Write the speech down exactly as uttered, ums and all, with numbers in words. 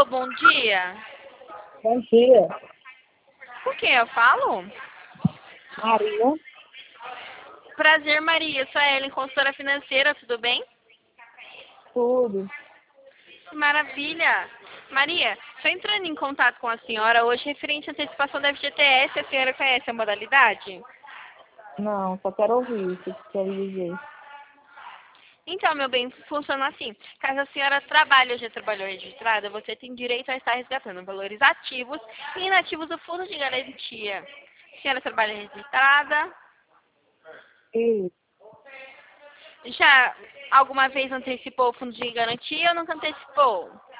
Alô, bom dia. Bom dia, Com quem eu falo? Maria. Prazer, Maria. Sou a Ellen, consultora financeira, tudo bem? Tudo. Maravilha. Maria, estou entrando em contato com a senhora hoje referente à antecipação da F G T S. A senhora conhece a modalidade? Não, só quero ouvir o que você quer dizer. Então, meu bem, funciona assim. Caso a senhora trabalhe ou já trabalhou registrada, você tem direito a estar resgatando valores ativos e inativos do fundo de garantia. A senhora trabalha registrada? E Já alguma vez antecipou o fundo de garantia ou nunca antecipou?